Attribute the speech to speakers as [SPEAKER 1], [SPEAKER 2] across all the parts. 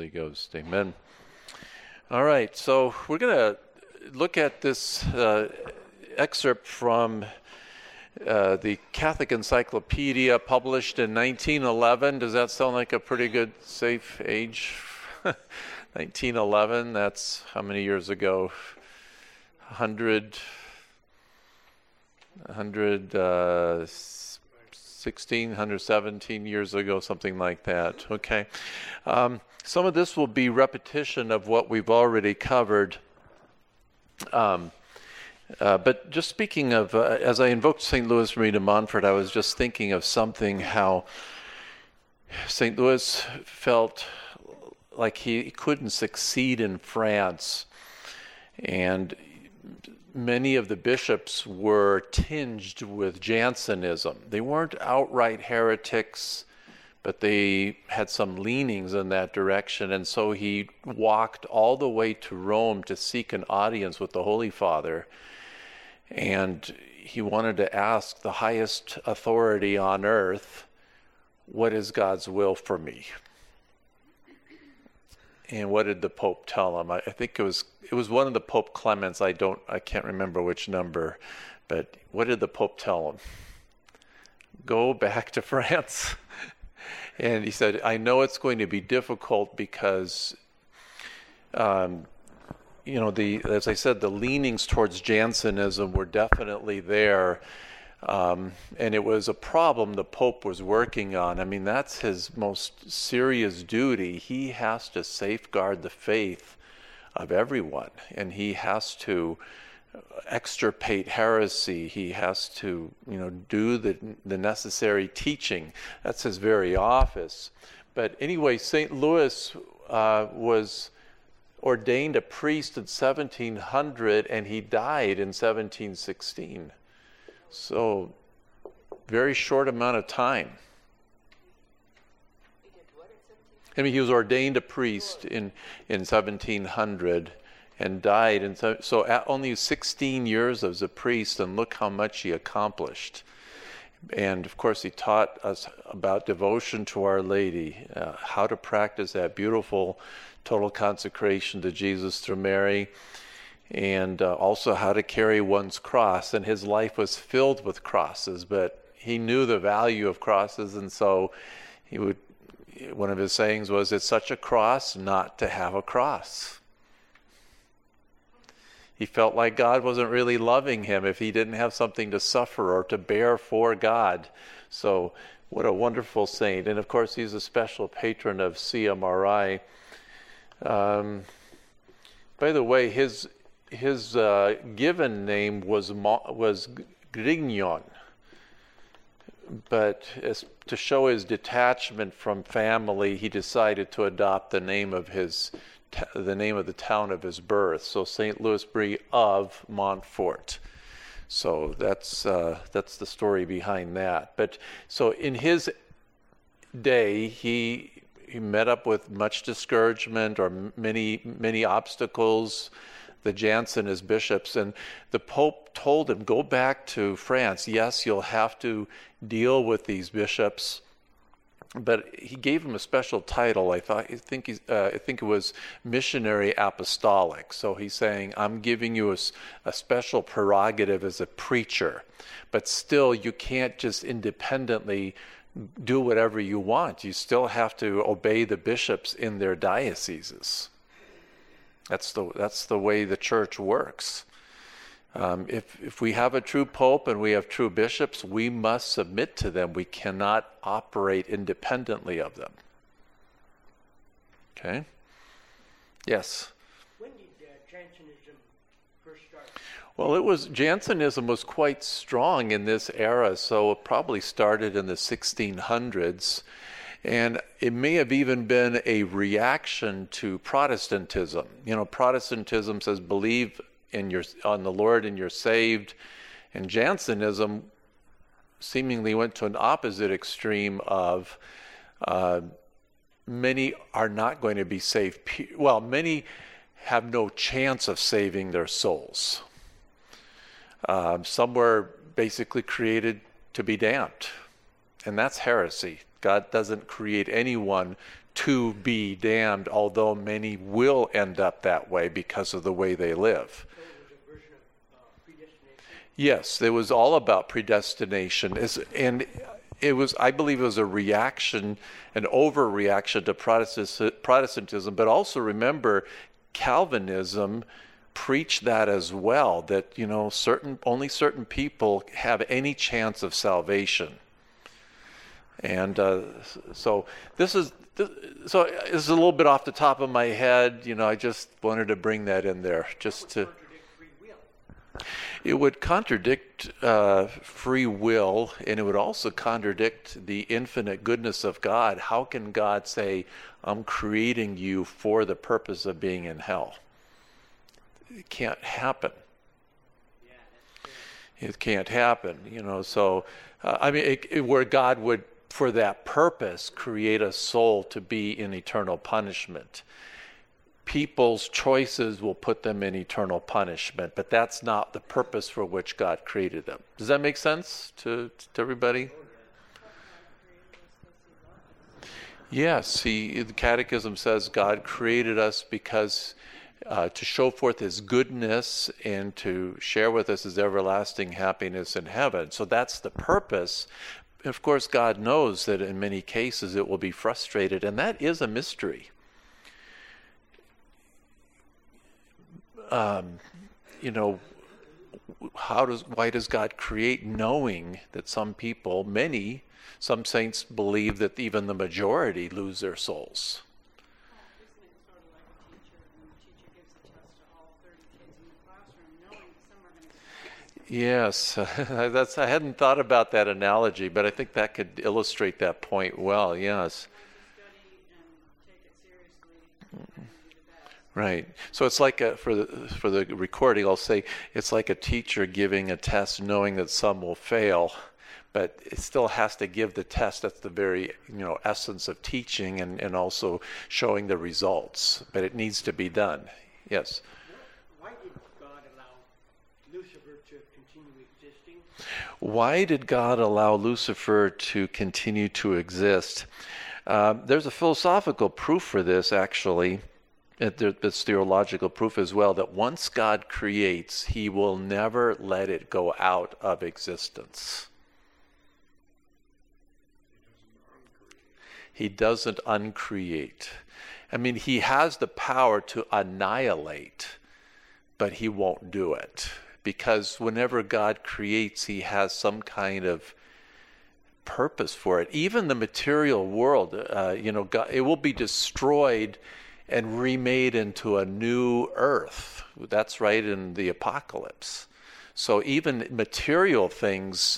[SPEAKER 1] Holy Ghost. Amen. All right, so we're going to look at this excerpt from the Catholic Encyclopedia, published in 1911. Does that sound like a pretty good, safe age? 1911, that's how many years ago? 117 years ago, something like that. Okay. Some of this will be repetition of what we've already covered. But just speaking of, as I invoked St. Louis Marie de Montfort, I was just thinking of something, how St. Louis felt like he couldn't succeed in France. And many of the bishops were tinged with Jansenism. They weren't outright heretics, but they had some leanings in that direction. And so he walked all the way to Rome to seek an audience with the Holy Father. And he wanted to ask the highest authority on earth, what is God's will for me? And what did the Pope tell him? I think it was one of the Pope Clements. I can't remember which number, but what did the Pope tell him? Go back to France. And he said, I know it's going to be difficult because, as I said, the leanings towards Jansenism were definitely there. And it was a problem the Pope was working on. I mean, that's his most serious duty. He has to safeguard the faith of everyone, and he has to extirpate heresy. He has to, do the necessary teaching. That's his very office. But anyway, St. Louis was ordained a priest in 1700, and he died in 1716. So, very short amount of time. I mean, he was ordained a priest in 1700 and died. And so at only 16 years as a priest, and look how much he accomplished. And, of course, he taught us about devotion to Our Lady, how to practice that beautiful total consecration to Jesus through Mary, and also how to carry one's cross. And his life was filled with crosses, but he knew the value of crosses, and so one of his sayings was, it's such a cross not to have a cross. He felt like God wasn't really loving him if he didn't have something to suffer or to bear for God. So what a wonderful saint. And of course, he's a special patron of CMRI. By the way, his given name was Grignon, but to show his detachment from family, he decided to adopt the name of the town of his birth. So St. Louis Marie of Montfort. So that's the story behind that. But so in his day, he met up with much discouragement or many obstacles. The Jansenist bishops, and the Pope told him, go back to France. Yes, you'll have to deal with these bishops, but he gave him a special title. I think it was missionary apostolic. So he's saying, I'm giving you a special prerogative as a preacher, but still you can't just independently do whatever you want. You still have to obey the bishops in their dioceses. That's the way the church works. If we have a true pope and we have true bishops, we must submit to them. We cannot operate independently of them. Okay? Yes?
[SPEAKER 2] When did Jansenism first start?
[SPEAKER 1] Well, Jansenism was quite strong in this era, so it probably started in the 1600s. And it may have even been a reaction to Protestantism. Protestantism says believe on the Lord and you're saved. And Jansenism seemingly went to an opposite extreme of many are not going to be saved. Well, many have no chance of saving their souls. Some were basically created to be damned. And that's heresy. God doesn't create anyone to be damned, although many will end up that way because of the way they live.
[SPEAKER 2] So it was a version of predestination?
[SPEAKER 1] Yes, it was all about predestination. And it was, I believe it was a reaction, an overreaction to Protestantism, but also remember Calvinism preached that as well, that, you know, only certain people have any chance of salvation. And so this is a little bit off the top of my head. You know, I just wanted to bring that in there, just to.
[SPEAKER 2] Contradict free will.
[SPEAKER 1] It would contradict free will, and it would also contradict the infinite goodness of God. How can God say, "I'm creating you for the purpose of being in hell"? It can't happen.
[SPEAKER 2] Yeah, that's true.
[SPEAKER 1] It can't happen, you know. So, I mean, where God would, for that purpose, create a soul to be in eternal punishment. People's choices will put them in eternal punishment, but that's not the purpose for which God created them. Does that make sense to everybody? Yes, the Catechism says God created us because to show forth His goodness and to share with us His everlasting happiness in heaven. So that's the purpose. Of course, God knows that in many cases it will be frustrated, and that is a mystery. You know, why does God create, knowing that some people, some saints believe that even the majority lose their souls?
[SPEAKER 3] Isn't it sort of like a teacher, when the teacher gives a test to all 30 kids in the classroom, knowing some are going to
[SPEAKER 1] Yes, I hadn't thought about that analogy, but I think that could illustrate that point well. Yes.
[SPEAKER 3] study and take it seriously and do the best.
[SPEAKER 1] Right. So it's like for the recording, I'll say it's like a teacher giving a test, knowing that some will fail, but it still has to give the test. That's the very, essence of teaching and also showing the results. But it needs to be done. Yes.
[SPEAKER 2] Why did God allow Lucifer to continue existing?
[SPEAKER 1] Why did God allow Lucifer to continue to exist? There's a philosophical proof for this, actually. It's theological proof as well, that once God creates, He will never let it go out of existence. He doesn't uncreate. I mean, He has the power to annihilate, but He won't do it. Because whenever God creates, He has some kind of purpose for it. Even the material world, God, it will be destroyed and remade into a new earth. That's right in the apocalypse. So even material things,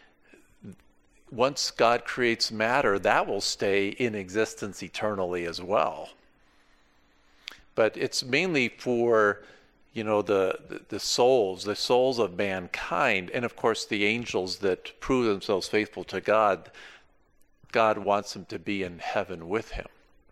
[SPEAKER 1] once God creates matter, that will stay in existence eternally as well. But it's mainly for, the souls of mankind, and of course the angels that prove themselves faithful to God. God wants them to be in heaven with Him.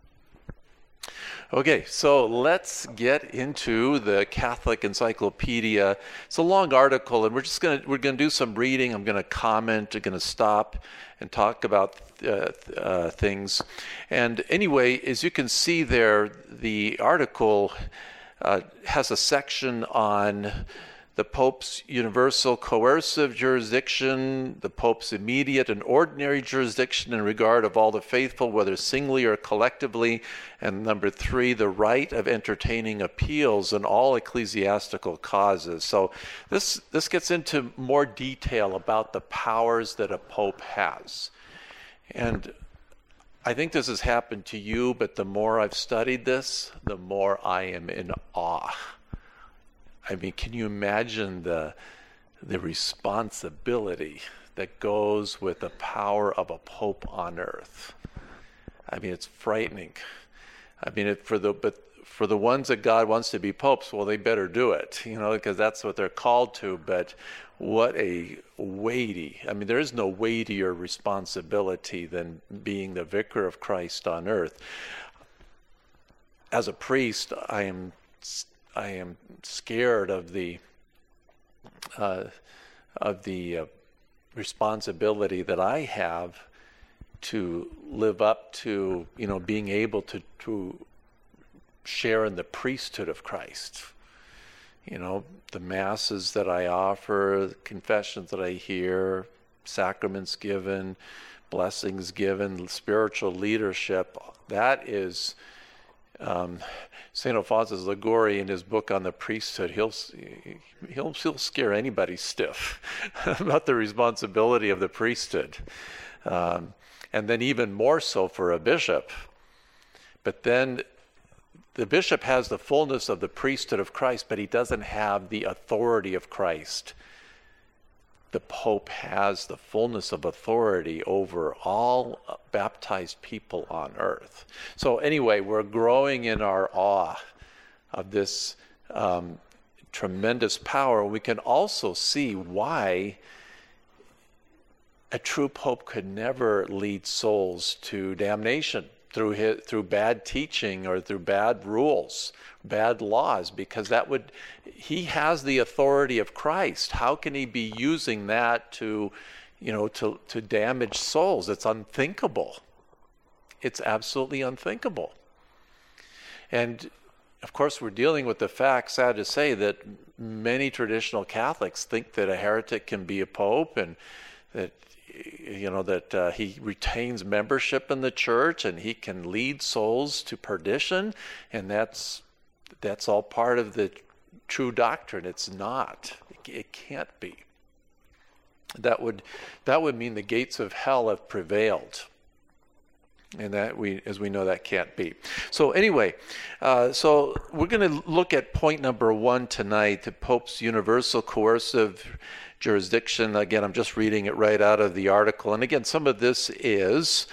[SPEAKER 1] Okay, so let's get into the Catholic Encyclopedia. It's a long article, and we're gonna do some reading. I'm gonna comment. I'm gonna stop and talk about things. And anyway, as you can see there, the article has a section on the Pope's universal coercive jurisdiction, the Pope's immediate and ordinary jurisdiction in regard of all the faithful, whether singly or collectively, and number 3, the right of entertaining appeals in all ecclesiastical causes. So this gets into more detail about the powers that a Pope has. And I think this has happened to you, but the more I've studied this, the more I am in awe. I mean, can you imagine the responsibility that goes with the power of a pope on earth? I mean, it's frightening. I mean, for the ones that God wants to be popes, well, they better do it, because that's what they're called to. But what a weighty, I mean, there is no weightier responsibility than being the vicar of Christ on earth. As a priest, I am scared of the responsibility that I have live up to, being able to share in the priesthood of Christ. The masses that I offer, the confessions that I hear, sacraments given, blessings given, spiritual leadership, that is St. Alphonsus Liguori in his book on the priesthood, he'll scare anybody stiff about the responsibility of the priesthood. And then even more so for a bishop. But then the bishop has the fullness of the priesthood of Christ, but he doesn't have the authority of Christ. The Pope has the fullness of authority over all baptized people on earth. So anyway, we're growing in our awe of this tremendous power. We can also see why a true Pope could never lead souls to damnation through bad teaching or through bad rules, bad laws, because he has the authority of Christ. How can he be using that to damage souls? It's unthinkable. It's absolutely unthinkable. And of course, we're dealing with the fact, sad to say, that many traditional Catholics think that a heretic can be a pope, and that he retains membership in the church and he can lead souls to perdition, and that's all part of the true doctrine. It's not. It can't be. That would mean the gates of hell have prevailed, and as we know, that can't be. So anyway, so we're going to look at point number 1 tonight: the Pope's universal coercive jurisdiction. Again, I'm just reading it right out of the article. And again, some of this is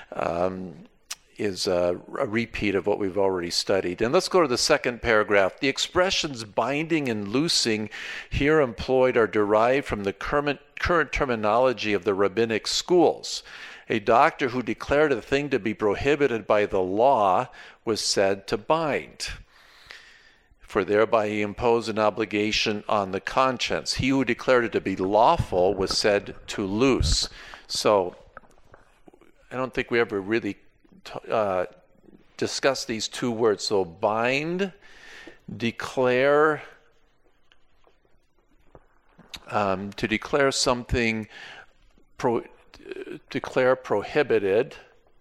[SPEAKER 1] a repeat of what we've already studied. And let's go to the second paragraph. The expressions binding and loosing here employed are derived from the current terminology of the rabbinic schools. A doctor who declared a thing to be prohibited by the law was said to bind, for thereby he imposed an obligation on the conscience. He who declared it to be lawful was said to loose. So I don't think we ever really discuss these two words. So bind, declare, to declare something, declare prohibited,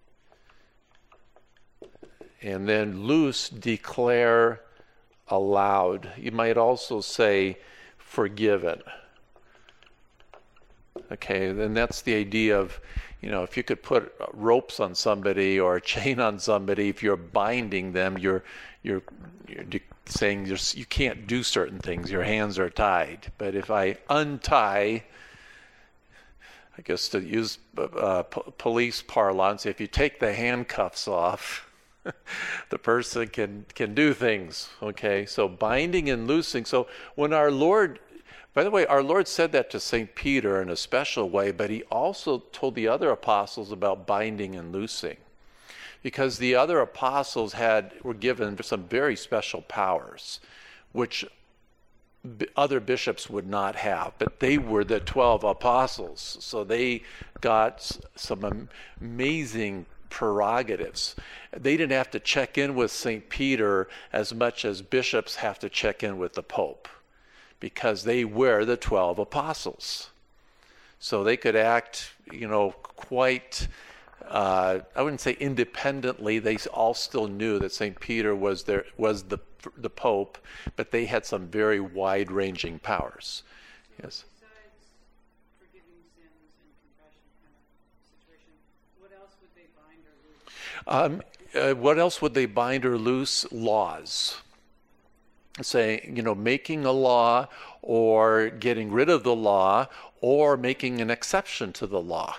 [SPEAKER 1] and then loose, declare allowed. You might also say forgiven. Okay, then that's the idea of, if you could put ropes on somebody or a chain on somebody, if you're binding them, you're saying you can't do certain things. Your hands are tied. But if I untie, I guess to use police parlance, if you take the handcuffs off, the person can do things. Okay, so binding and loosing. So when our Lord, by the way, our Lord said that to St. Peter in a special way, but he also told the other apostles about binding and loosing, because the other apostles were given some very special powers, which other bishops would not have, but they were the 12 apostles, so they got some amazing prerogatives. They didn't have to check in with St. Peter as much as bishops have to check in with the Pope, because they were the 12 apostles. So they could act, quite, I wouldn't say independently. They all still knew that St. Peter was the Pope, but they had some very wide-ranging powers. Yes.
[SPEAKER 3] Besides forgiving sins and confession kind of situation, what else would they bind or loose?
[SPEAKER 1] What else would they bind or loose? Laws. Say, making a law or getting rid of the law or making an exception to the law.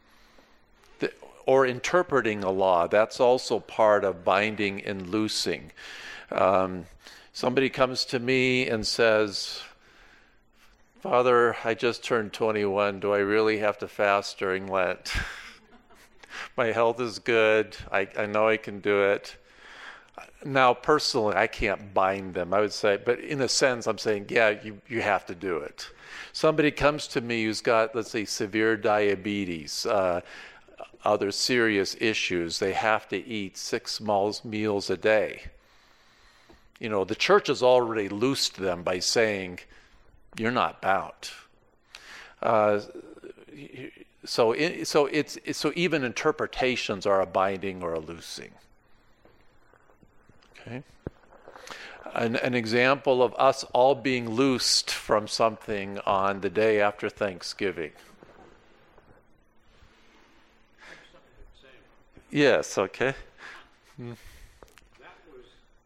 [SPEAKER 1] Or interpreting a law. That's also part of binding and loosing. Somebody comes to me and says, "Father, I just turned 21. Do I really have to fast during Lent? My health is good. I know I can do it." Now, personally, I can't bind them, I would say, but in a sense, I'm saying, yeah, you have to do it. Somebody comes to me who's got, let's say, severe diabetes, other serious issues, they have to eat 6 meals a day. The church has already loosed them by saying, you're not bound. So even interpretations are a binding or a loosing. Okay. An example of us all being loosed from something on the day after Thanksgiving. Yes, okay.
[SPEAKER 4] That was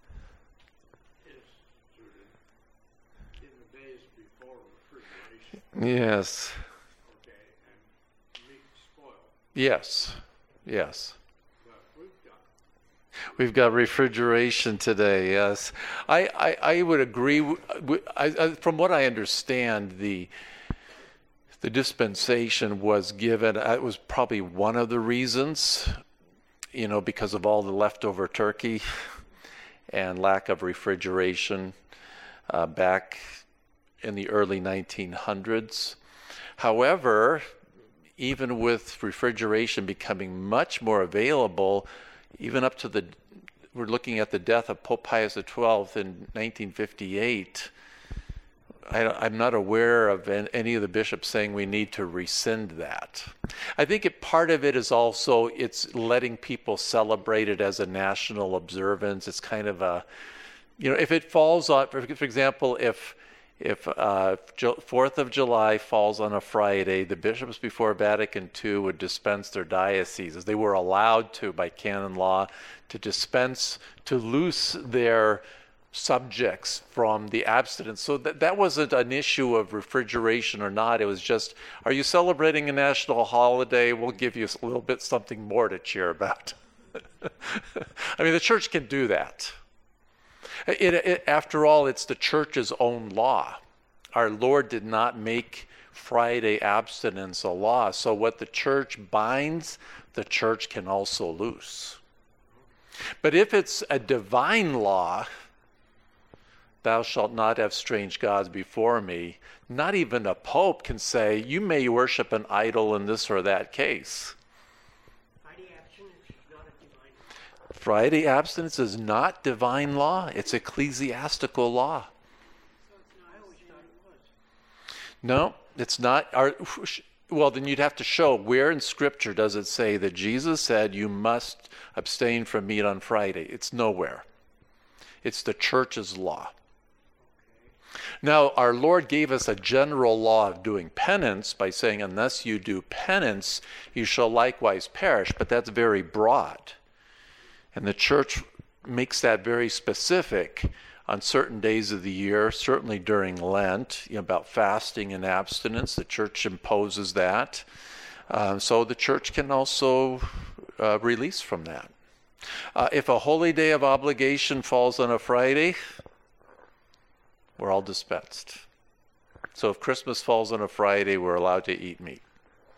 [SPEAKER 4] instituted in the days before refrigeration.
[SPEAKER 1] Yes.
[SPEAKER 4] Okay, and meat spoiled.
[SPEAKER 1] Yes. Yes.
[SPEAKER 4] But
[SPEAKER 1] We've got refrigeration today, yes. I would agree. From what I understand, the dispensation was given, it was probably one of the reasons, because of all the leftover turkey and lack of refrigeration back in the early 1900s. However, even with refrigeration becoming much more available, even up to we're looking at the death of Pope Pius XII in 1958, I'm not aware of any of the bishops saying we need to rescind that. I think part of it is also it's letting people celebrate it as a national observance. It's kind of a, if it falls on, for example, if 4th of July falls on a Friday, the bishops before Vatican II would dispense their dioceses. They were allowed to, by canon law, to dispense, to loose their subjects from the abstinence. So that wasn't an issue of refrigeration or not. It was just, are you celebrating a national holiday? We'll give you a little bit something more to cheer about. I mean, the church can do that. After all, it's the church's own law. Our Lord did not make Friday abstinence a law. So what the church binds, the church can also loose. But if it's a divine law, thou shalt not have strange gods before me, not even a pope can say, you may worship an idol in this or that case. Friday abstinence is not divine law. It's ecclesiastical law. No, it's not. Well, then you'd have to show where in Scripture does it say that Jesus said you must abstain from meat on Friday. It's nowhere. It's the church's law. Now, our Lord gave us a general law of doing penance by saying, unless you do penance, you shall likewise perish. But that's very broad. And the church makes that very specific on certain days of the year, certainly during Lent, about fasting and abstinence. The church imposes that. So the church can also release from that. If a holy day of obligation falls on a Friday, we're all dispensed. So if Christmas falls on a Friday, we're allowed to eat meat.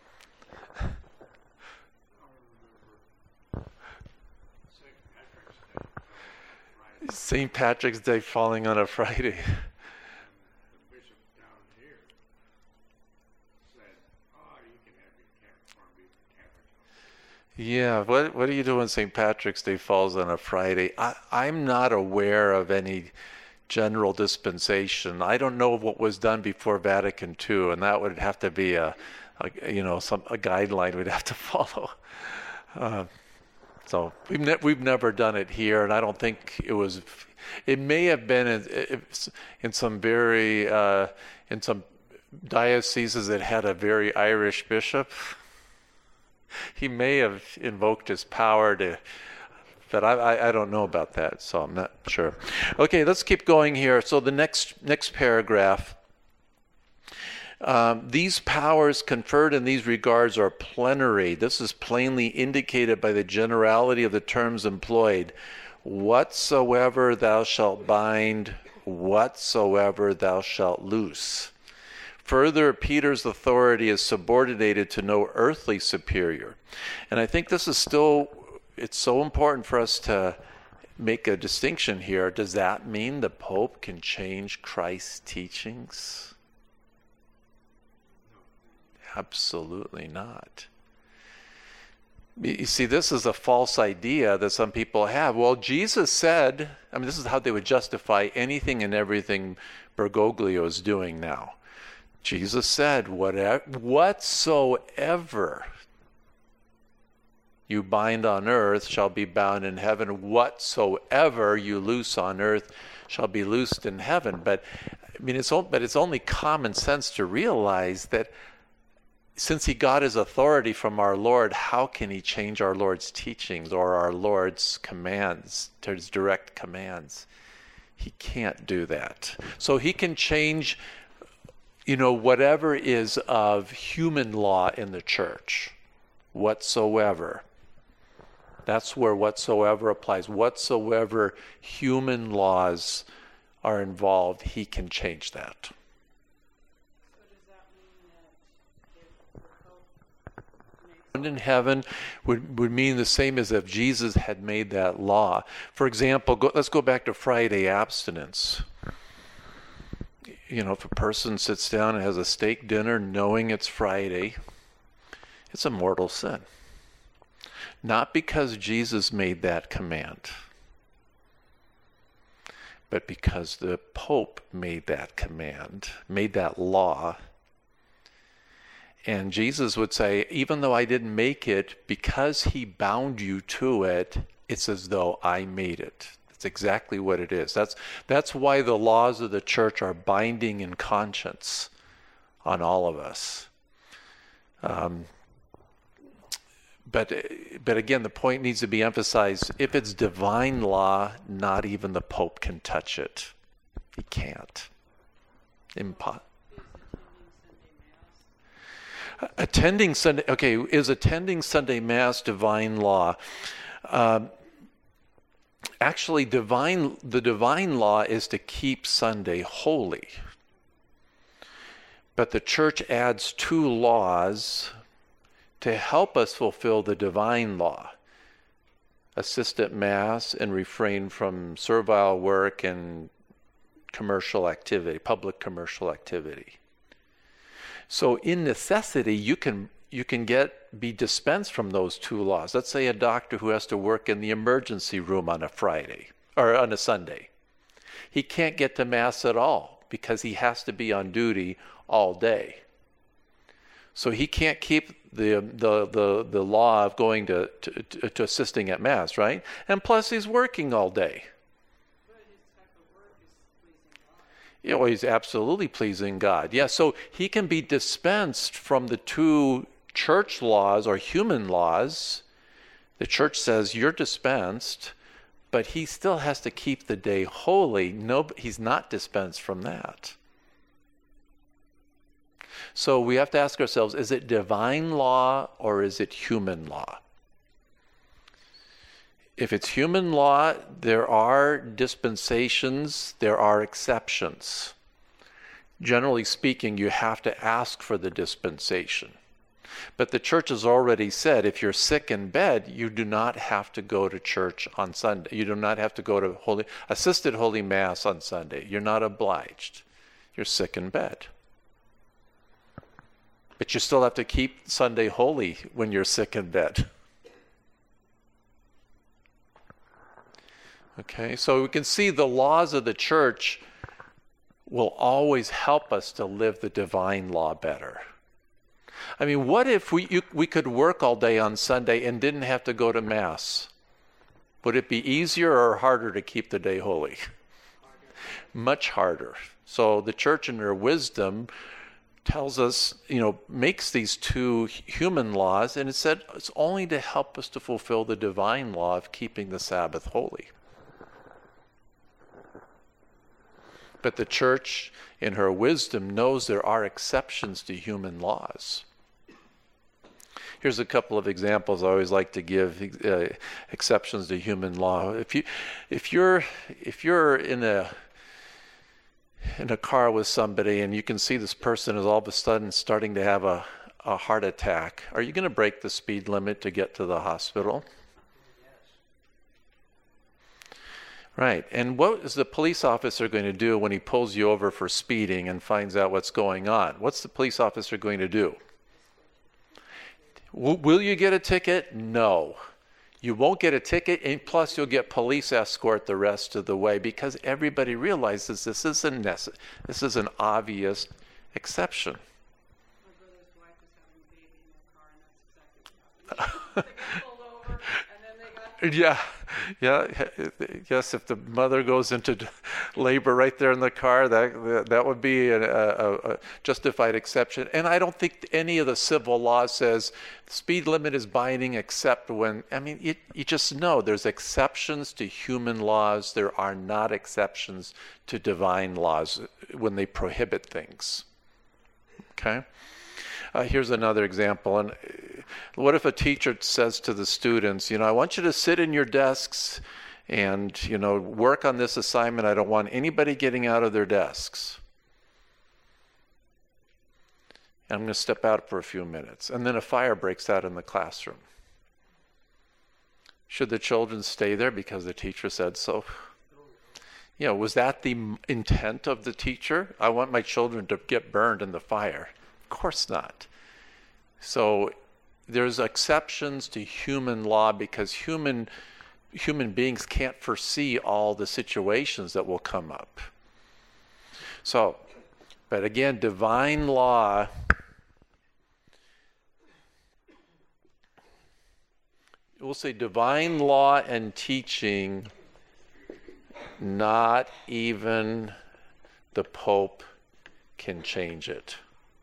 [SPEAKER 1] St. Patrick's Day falling on a Friday.
[SPEAKER 4] The bishop down here said, you can have your corned beef and cabbage.
[SPEAKER 1] Yeah, what do you do when St. Patrick's Day falls on a Friday? I'm not aware of any general dispensation. I don't know what was done before Vatican II, and that would have to be a guideline we'd have to follow. So we've never done it here, and I don't think it was. It may have been in some in some dioceses that had a very Irish bishop. He may have invoked his power to, but I don't know about that, so I'm not sure. Okay, let's keep going here. So the next paragraph. These powers conferred in these regards are plenary. This is plainly indicated by the generality of the terms employed. Whatsoever thou shalt bind, whatsoever thou shalt loose. Further, Peter's authority is subordinated to no earthly superior. And I think this is it's so important for us to make a distinction here. Does that mean the Pope can change Christ's teachings? Absolutely not. You see, this is a false idea that some people have. Well, Jesus said, I mean, this is how they would justify anything and everything Bergoglio is doing now. Jesus said, whatsoever you bind on earth shall be bound in heaven. Whatsoever you loose on earth shall be loosed in heaven. But I mean, it's only common sense to realize that since he got his authority from our Lord, how can he change our Lord's teachings or our Lord's commands, his direct commands? He can't do that. So he can change, whatever is of human law in the church, whatsoever. That's where whatsoever applies. Whatsoever human laws are involved, he can change that. In heaven would mean the same as if Jesus had made that law. For example, let's go back to Friday abstinence. If a person sits down and has a steak dinner knowing it's Friday, it's a mortal sin. Not because Jesus made that command, but because the Pope made that command, made that law. And Jesus would say, even though I didn't make it, because he bound you to it, it's as though I made it. That's exactly what it is. That's why the laws of the church are binding in conscience on all of us. But again, the point needs to be emphasized. If it's divine law, not even the Pope can touch it. He can't. Attending Sunday, is attending Sunday Mass divine law? Actually, the divine law is to keep Sunday holy. But the church adds 2 laws to help us fulfill the divine law. Assist at Mass and refrain from servile work and commercial activity, public commercial activity. So in necessity, you can be dispensed from those 2 laws. Let's say a doctor who has to work in the emergency room on a Friday or on a Sunday. He can't get to Mass at all because he has to be on duty all day. So he can't keep the law of going to assisting at Mass, right? And plus he's working all day. He's absolutely pleasing God. Yeah, so he can be dispensed from the 2 church laws or human laws. The church says you're dispensed, but he still has to keep the day holy. No, he's not dispensed from that. So we have to ask ourselves, is it divine law or is it human law? If it's human law, there are dispensations, there are exceptions. Generally speaking, you have to ask for the dispensation. But the church has already said, if you're sick in bed, you do not have to go to church on Sunday. You do not have to go to assisted Holy Mass on Sunday. You're not obliged. You're sick in bed. But you still have to keep Sunday holy when you're sick in bed. Okay, so we can see the laws of the church will always help us to live the divine law better. I mean, what if we could work all day on Sunday and didn't have to go to Mass? Would it be easier or harder to keep the day holy? Much harder. So the church in her wisdom tells us, makes these 2 human laws, and it said it's only to help us to fulfill the divine law of keeping the Sabbath holy. But the church, in her wisdom, knows there are exceptions to human laws. Here's a couple of examples I always like to give exceptions to human law. If you're in a car with somebody and you can see this person is all of a sudden starting to have a heart attack, are you going to break the speed limit to get to the hospital? Right. And what is the police officer going to do when he pulls you over for speeding and finds out what's going on? What's the police officer going to do? Will you get a ticket? No. You won't get a ticket, and plus you'll get police escort the rest of the way because everybody realizes this is an obvious exception.
[SPEAKER 3] My brother's wife was having a baby in their car, and that's exactly what happened. They got pulled over, and then they got...
[SPEAKER 1] Yes. If the mother goes into labor right there in the car, that would be a justified exception. And I don't think any of the civil law says the speed limit is binding, except when. I mean, you just know there's exceptions to human laws. There are not exceptions to divine laws when they prohibit things. Okay. Here's another example. And what if a teacher says to the students, I want you to sit in your desks and, work on this assignment. I don't want anybody getting out of their desks. And I'm going to step out for a few minutes. And then a fire breaks out in the classroom. Should the children stay there because the teacher said so? Was that the intent of the teacher? I want my children to get burned in the fire. Of course not. So there's exceptions to human law because human beings can't foresee all the situations that will come up. So, but again, divine law we'll say divine law and teaching, not even the Pope can change it.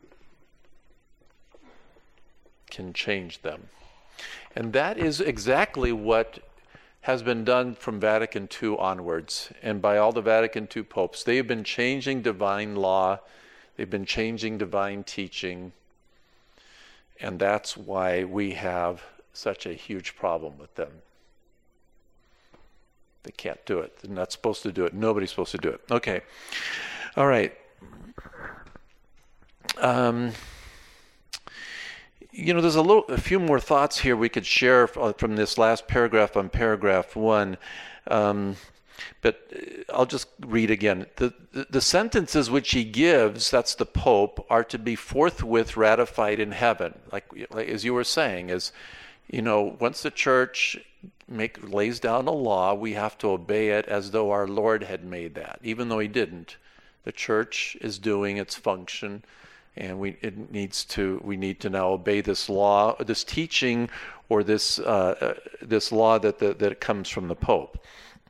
[SPEAKER 1] Can change them. And that is exactly what has been done from Vatican II onwards and by all the Vatican II popes. They have been changing divine law. They've been changing divine teaching. And that's why we have such a huge problem with them. They can't do it. They're not supposed to do it. Nobody's supposed to do it. Okay. All right. There's a few more thoughts here we could share from this last paragraph on paragraph 1. But I'll just read again. The sentences which he gives, that's the Pope, are to be forthwith ratified in heaven. Like as you were saying, once the Church lays down a law, we have to obey it as though our Lord had made that, even though he didn't. The Church is doing its function, and we need to now obey this law, this teaching, or this law that comes from the Pope.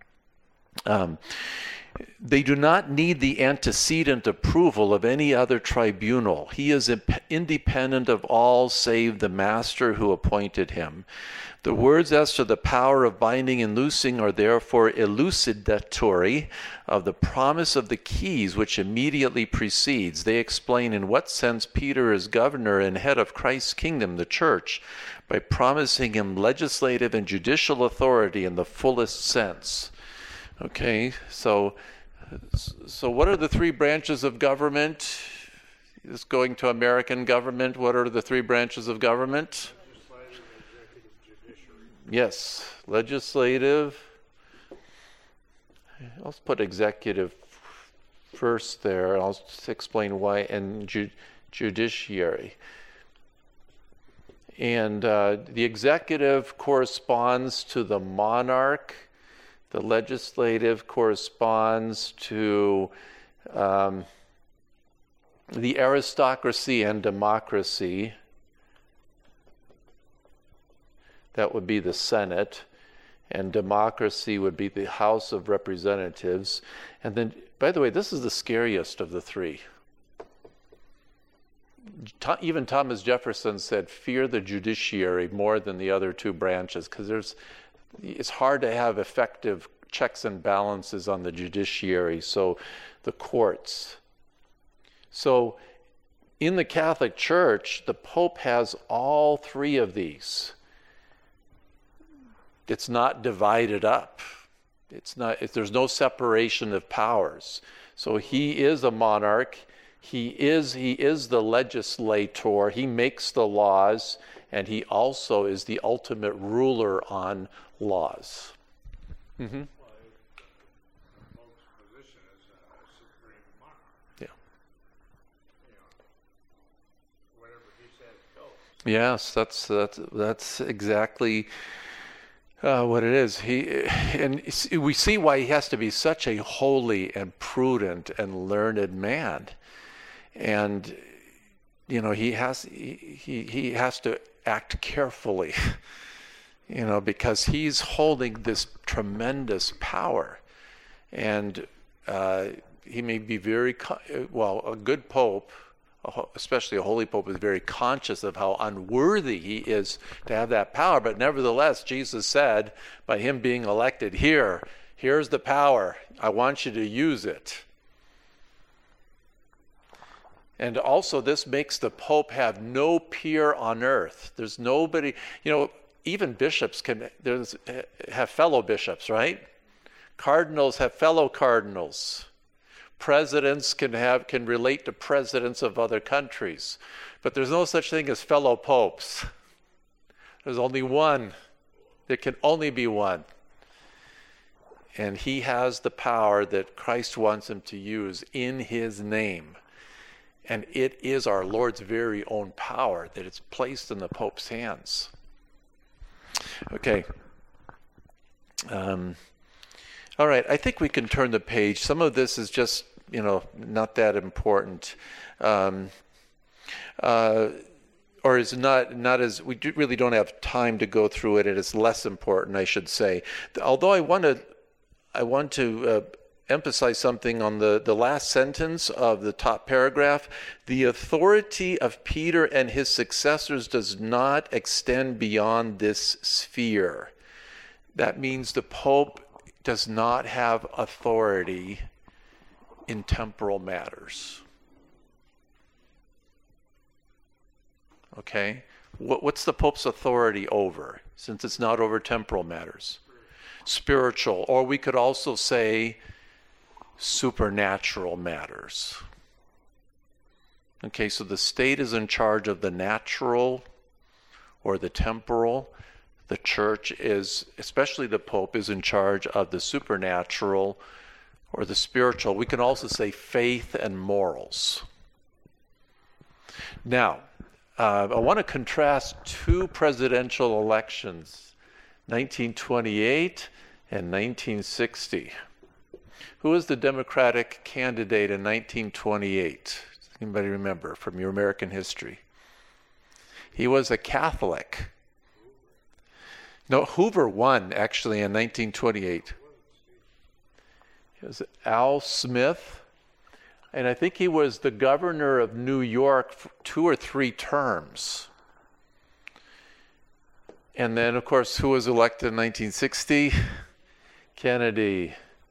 [SPEAKER 1] They do not need the antecedent approval of any other tribunal. He is independent of all save the Master who appointed him. The words as to the power of binding and loosing are therefore elucidatory of the promise of the keys which immediately precedes. They explain in what sense Peter is governor and head of Christ's kingdom, the Church, by promising him legislative and judicial authority in the fullest sense. Okay, so what are the three branches of government? This going to American government, what are the three branches of government?
[SPEAKER 4] Legislative, executive, judiciary.
[SPEAKER 1] Yes, legislative. Let's put executive first there. I'll just explain why, and judiciary. And the executive corresponds to the monarch. The legislative corresponds to the aristocracy and democracy. That would be the Senate. And democracy would be the House of Representatives. And then, by the way, this is the scariest of the three. Even Thomas Jefferson said, fear the judiciary more than the other two branches, because it's hard to have effective checks and balances on the judiciary, so the courts. So in the Catholic Church, the Pope has all three of these. It's not divided up. There's no separation of powers. So he is a monarch. He is the legislator. He makes the laws, and he also is the ultimate ruler on laws. Mm-hmm.
[SPEAKER 4] Well, the Pope's position is supreme monarch.
[SPEAKER 1] Yeah.
[SPEAKER 4] Whatever he says goes.
[SPEAKER 1] Yes, that's exactly what it is. We see why he has to be such a holy and prudent and learned man, and he has to act carefully, because he's holding this tremendous power, and he may be a good pope, especially a holy pope, is very conscious of how unworthy he is to have that power. But nevertheless, Jesus said, by him being elected, here's the power. I want you to use it. And also, this makes the pope have no peer on earth. There's nobody, even bishops have fellow bishops, right? Cardinals have fellow cardinals. Presidents can relate to presidents of other countries. But there's no such thing as fellow popes. There's only one. There can only be one. And he has the power that Christ wants him to use in his name. And it is our Lord's very own power that it's placed in the Pope's hands. Okay. All right, I think we can turn the page. Some of this is just, not that important. Or is not as, really don't have time to go through it. It is less important, I should say. Although I want to emphasize something on the last sentence of the top paragraph. The authority of Peter and his successors does not extend beyond this sphere. That means the Pope does not have authority in temporal matters. Okay? What's the Pope's authority over, since it's not over temporal matters? Spiritual, or we could also say supernatural matters. Okay, so the state is in charge of the natural or the temporal. The church is, especially the Pope, is in charge of the supernatural or the spiritual. We can also say faith and morals. Now, I want to contrast two presidential elections, 1928 and 1960. Who was the Democratic candidate in 1928? Does anybody remember from your American history? He was a Catholic. No, Hoover won, actually, in 1928. It was Al Smith, and I think he was the governor of New York for 2 or 3 terms. And then, of course, who was elected in 1960? Kennedy.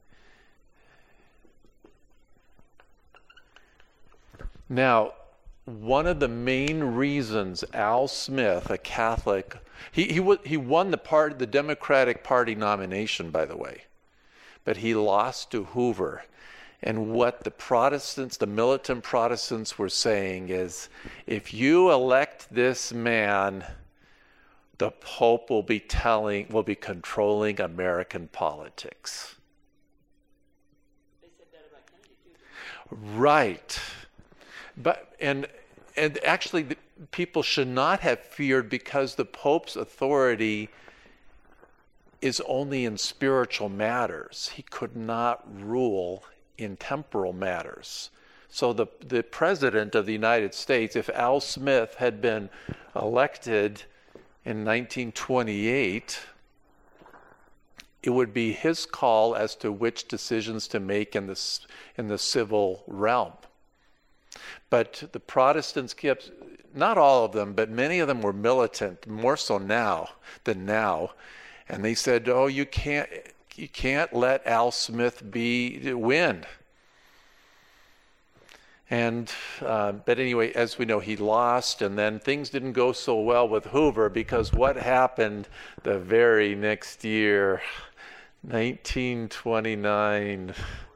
[SPEAKER 1] Now, one of the main reasons Al Smith, a Catholic, he won the Democratic Party nomination, by the way, but he lost to Hoover. And what the Protestants, the militant Protestants, were saying is, if you elect this man, the Pope will be controlling American politics.
[SPEAKER 3] They said that about Kennedy too.
[SPEAKER 1] Right. But and actually, people should not have feared, because the Pope's authority is only in spiritual matters. He could not rule in temporal matters. So the President of the United States, if Al Smith had been elected in 1928, it would be his call as to which decisions to make in the civil realm. But the Protestants kept, not all of them, but many of them were militant, more so now than now. And they said, "Oh, you can't let Al Smith win." And but anyway, as we know, he lost, and then things didn't go so well with Hoover, because what happened the very next year, 1929?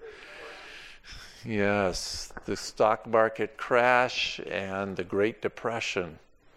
[SPEAKER 1] Yes, the stock market crash and the Great Depression.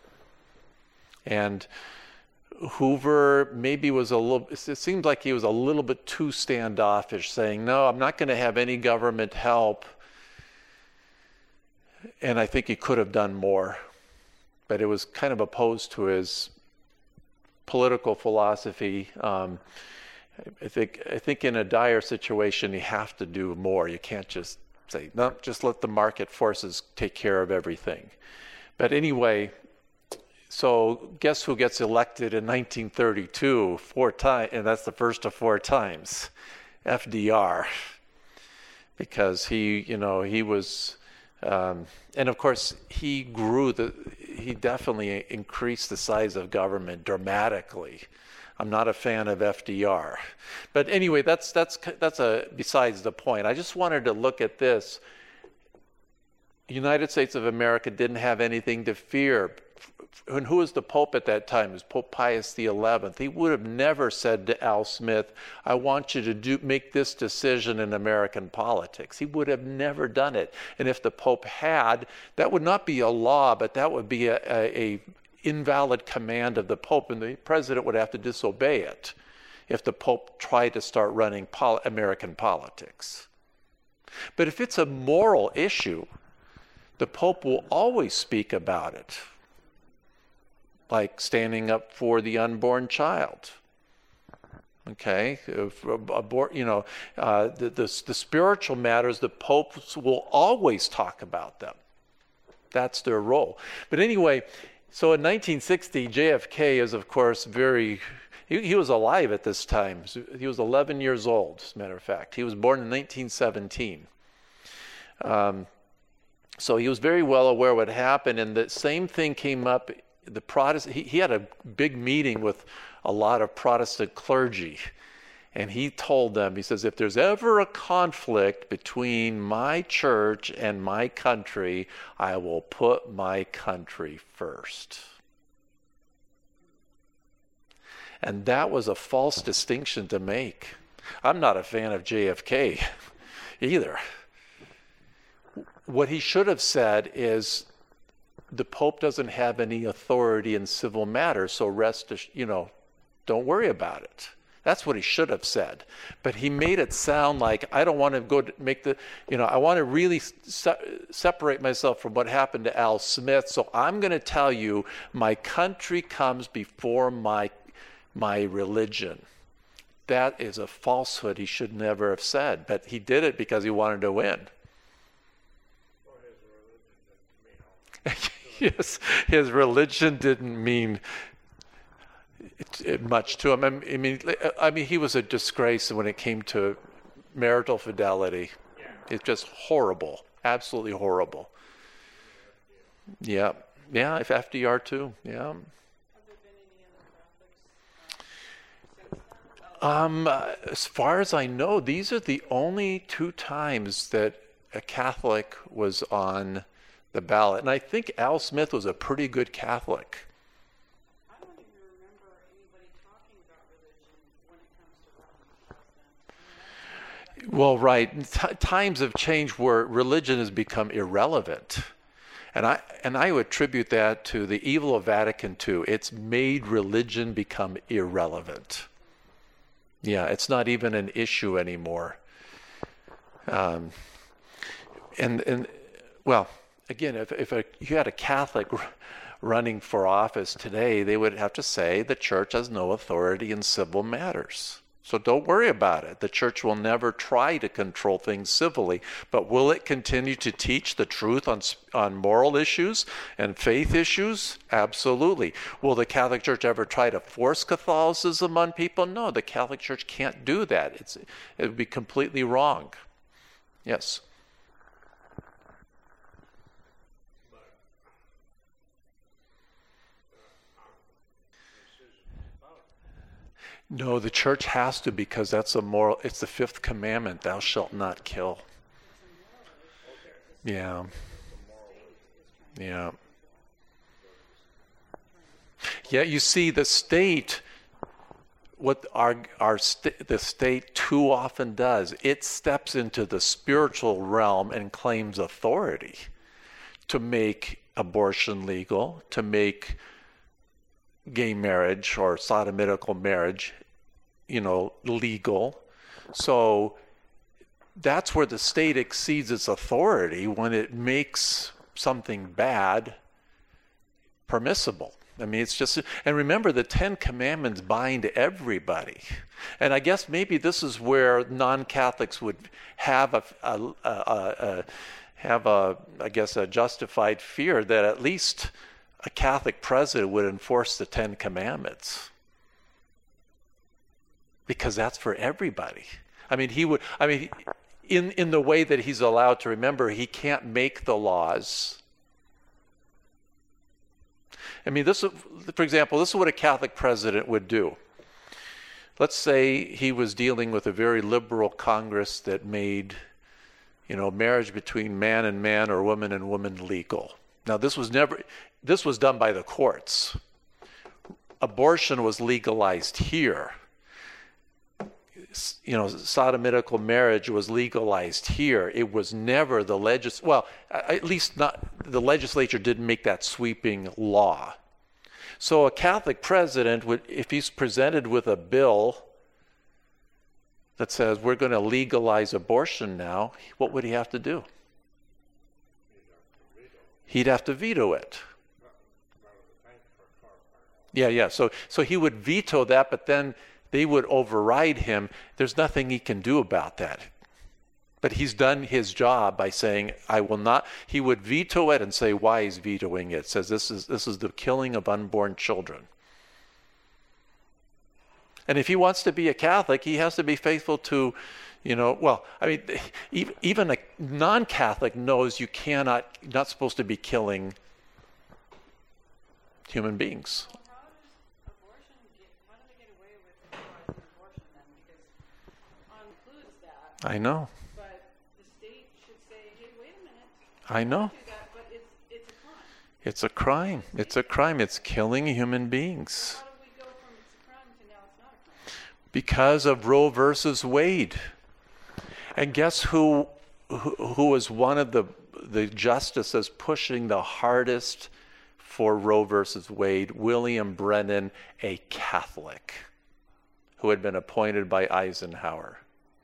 [SPEAKER 1] And Hoover maybe it seems like he was a little bit too standoffish, saying, no, I'm not going to have any government help. And I think he could have done more. but it was kind of opposed to his political philosophy. I think in a dire situation, you have to do more. You can't just say, no, just let the market forces take care of everything. But anyway, so guess who gets elected in 1932 4 times, and that's the first of 4 times? FDR. Because he was, and of course he definitely increased the size of government dramatically. I'm not a fan of FDR, but anyway, that's besides the point. I just wanted to look at this. United States of America didn't have anything to fear. And who was the Pope at that time? It was Pope Pius XI. He would have never said to Al Smith, I want you to make this decision in American politics. He would have never done it. And if the Pope had, that would not be a law, but that would be a invalid command of the Pope, and the president would have to disobey it if the Pope tried to start running American politics. But if it's a moral issue, the Pope will always speak about it, like standing up for the unborn child. Okay, the spiritual matters, the popes will always talk about them. That's their role. But anyway, so in 1960, JFK is, of course, he was alive at this time. He was 11 years old, as a matter of fact. He was born in 1917. So he was very well aware what happened, and the same thing came up. He had a big meeting with a lot of Protestant clergy, and he told them, he says, if there's ever a conflict between my church and my country, I will put my country first. And that was a false distinction to make. I'm not a fan of JFK either. What he should have said is, the Pope doesn't have any authority in civil matters, so don't worry about it. That's what he should have said. But he made it sound like, I don't want to go to make I want to really separate myself from what happened to Al Smith, so I'm going to tell you, my country comes before my religion. That is a falsehood he should never have said, but he did it because he wanted to win. Yes, his religion didn't mean much to him. I mean, he was a disgrace when it came to marital fidelity. It's just horrible, absolutely horrible. Yeah, if FDR too. Yeah.
[SPEAKER 3] Have there been any other Catholics since then?
[SPEAKER 1] As far as I know, these are the only 2 times that a Catholic was on the ballot. And I think Al Smith was a pretty good Catholic.
[SPEAKER 3] I don't even remember anybody talking about religion when it comes to president.
[SPEAKER 1] Well, right. Times have changed where religion has become irrelevant. And I would attribute that to the evil of Vatican II. It's made religion become irrelevant. Yeah, it's not even an issue anymore. Again, if you had a Catholic running for office today, they would have to say the church has no authority in civil matters. So don't worry about it. The church will never try to control things civilly, but will it continue to teach the truth on moral issues and faith issues? Absolutely. Will the Catholic Church ever try to force Catholicism on people? No, the Catholic Church can't do that. It would be completely wrong. Yes. No, the church has to, because that's it's the 5th commandment, thou shalt not kill. Yeah. Yeah. Yeah, you see, the state, what the state too often does, it steps into the spiritual realm and claims authority to make abortion legal, to make gay marriage or sodomitical marriage, legal. So that's where the state exceeds its authority, when it makes something bad permissible. I mean, it's just, and remember, the 10 Commandments bind everybody. And I guess maybe this is where non-Catholics would have a justified fear that at least a Catholic president would enforce the 10 Commandments. Because that's for everybody. I mean, in the way that he's allowed to, remember, he can't make the laws. I mean, for example, this is what a Catholic president would do. Let's say he was dealing with a very liberal Congress that made, marriage between man and man or woman and woman legal. Now, this was done by the courts. Abortion was legalized here. Sodomitical marriage was legalized here. It was never at least not the legislature didn't make that sweeping law. So a Catholic president would, if he's presented with a bill that says we're going to legalize abortion now, what would he have to do? He'd have to veto it. Yeah. So he would veto that, but then they would override him. There's nothing he can do about that. But he's done his job by saying, I will not. He would veto it and say why he's vetoing it. It says this is the killing of unborn children. And if he wants to be a Catholic, he has to be faithful to, even a non-Catholic knows you're not supposed to be killing human beings. I know.
[SPEAKER 3] But the state should say, hey, wait a minute.
[SPEAKER 1] I know.
[SPEAKER 3] Do that, but it's a crime.
[SPEAKER 1] It's a crime. It's a crime. It's killing human beings.
[SPEAKER 3] How do we go from it's a crime to now it's not a crime?
[SPEAKER 1] Because of Roe versus Wade. And guess who was one of the justices pushing the hardest for Roe versus Wade? William Brennan, a Catholic, who had been appointed by Eisenhower.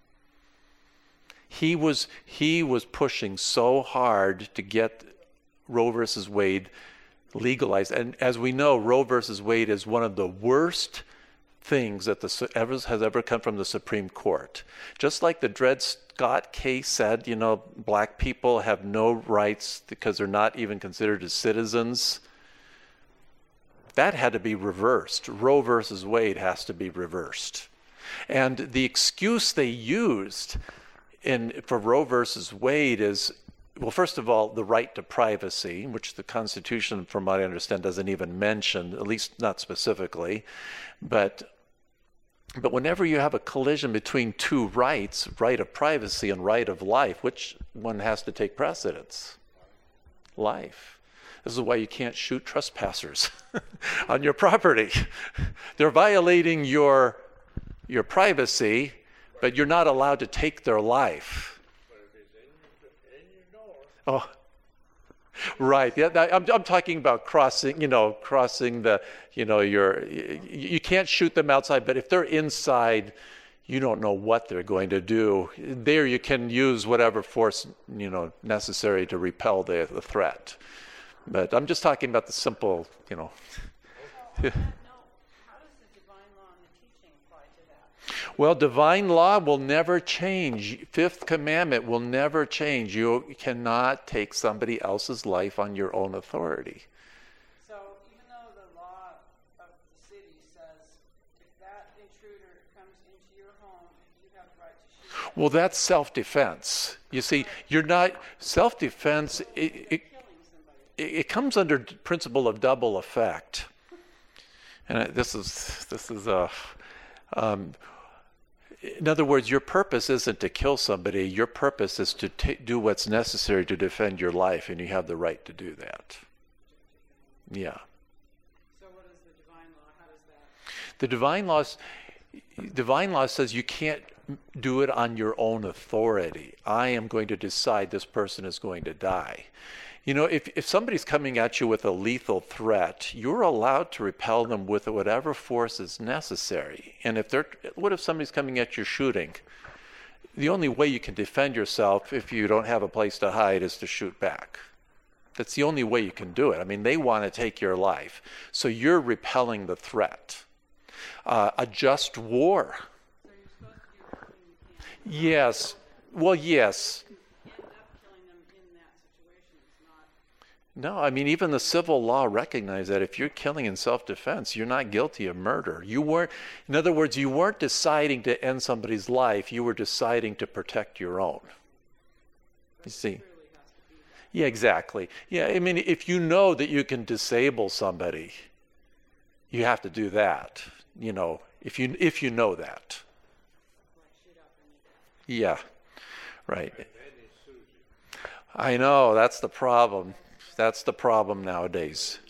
[SPEAKER 1] He was pushing so hard to get Roe versus Wade legalized. And as we know, Roe versus Wade is one of the worst things that has ever come from the Supreme Court. Just like the Dred Scott case said, black people have no rights because they're not even considered as citizens. That had to be reversed. Roe versus Wade has to be reversed. And the excuse they used for Roe versus Wade is, well, first of all, the right to privacy, which the Constitution, from what I understand, doesn't even mention, at least not specifically. But whenever you have a collision between two rights, right of privacy and right of life, which one has to take precedence? Life. This is why you can't shoot trespassers on your property. They're violating your privacy, but you're not allowed to take their life.
[SPEAKER 4] But if it's in your north.
[SPEAKER 1] Oh, right. Yeah, I'm talking about crossing the, you can't shoot them outside, but if they're inside, you don't know what they're going to do. There you can use whatever force, necessary to repel the threat. But I'm just talking about the simple,
[SPEAKER 3] So, how does the divine law and the teaching apply to that?
[SPEAKER 1] Well, divine law will never change. Fifth commandment will never change. You cannot take somebody else's life on your own authority.
[SPEAKER 3] So even though the law of the city says if that intruder comes into your home, you have the right to shoot them.
[SPEAKER 1] Well, that's self-defense. You see, you're not self-defense. It comes under principle of double effect, and this is in other words, your purpose isn't to kill somebody. Your purpose is to do what's necessary to defend your life, and you have the right to do that. Yeah.
[SPEAKER 3] So what is the divine law? How does that?
[SPEAKER 1] The divine law says you can't do it on your own authority. I am going to decide this person is going to die. If somebody's coming at you with a lethal threat, you're allowed to repel them with whatever force is necessary. And what if somebody's coming at you shooting? The only way you can defend yourself if you don't have a place to hide is to shoot back. That's the only way you can do it. I mean, they want to take your life. So you're repelling the threat. A just war.
[SPEAKER 3] So you're supposed to do everything you can.
[SPEAKER 1] Yes. Well, yes.
[SPEAKER 3] You end up killing them in that situation. It's not.
[SPEAKER 1] No, I mean, even the civil law recognizes that if you're killing in self-defense, you're not guilty of murder. You weren't, in other words, you weren't deciding to end somebody's life. You were deciding to protect your own. You see?
[SPEAKER 3] Clearly has to be that.
[SPEAKER 1] Yeah, exactly. Yeah, I mean, if you know that you can disable somebody, you have to do that. You know, if you know that.
[SPEAKER 3] Like shoot up and you
[SPEAKER 1] Yeah, right. I know, that's the problem. That's the problem nowadays.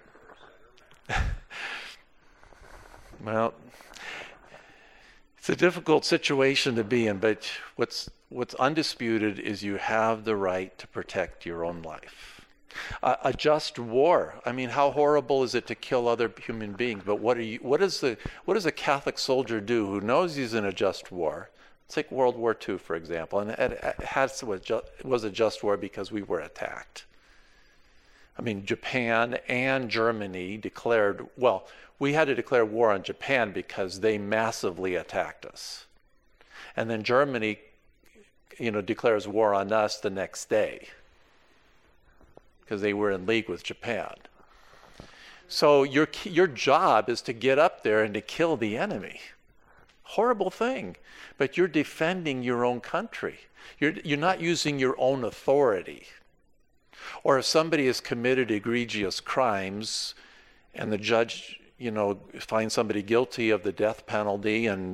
[SPEAKER 1] Well, it's a difficult situation to be in, but what's undisputed is you have the right to protect your own life. A just war. I mean, how horrible is it to kill other human beings? But what does a Catholic soldier do who knows he's in a just war? Take World War II, for example, and it was a just war because we were attacked. I mean, Japan and Germany declared, well, we had to declare war on Japan because they massively attacked us. And then Germany, declares war on us the next day because they were in league with Japan. So your job is to get up there and to kill the enemy. Horrible thing, but you're defending your own country. You're not using your own authority. Or if somebody has committed egregious crimes and the judge, finds somebody guilty of the death penalty and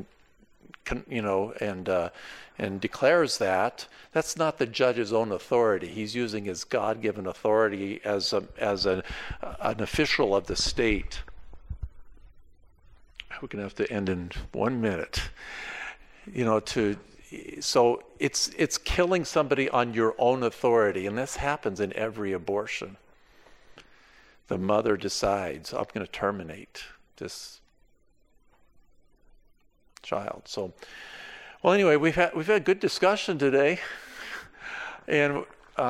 [SPEAKER 1] declares that, that's not the judge's own authority. He's using his God-given authority as an official of the state. We're going to have to end in 1 minute. So it's killing somebody on your own authority, and this happens in every abortion. The mother decides, I'm going to terminate this child. So, well, anyway, we've had good discussion today, and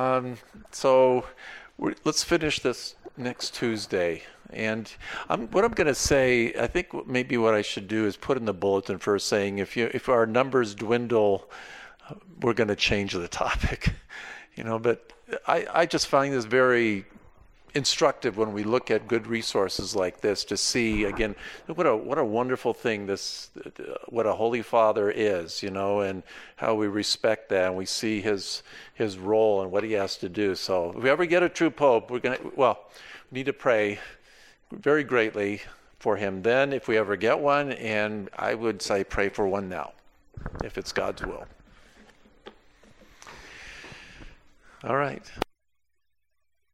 [SPEAKER 1] let's finish this next Tuesday. And what I'm going to say, I think maybe what I should do is put in the bulletin first saying if our numbers dwindle, we're going to change the topic. But I just find this very instructive when we look at good resources like this to see again what a wonderful thing what a Holy Father is, and how we respect that and we see his role and what he has to do. So if we ever get a true Pope, we need to pray very greatly for him then if we ever get one, and I would say pray for one now if it's God's will. All right.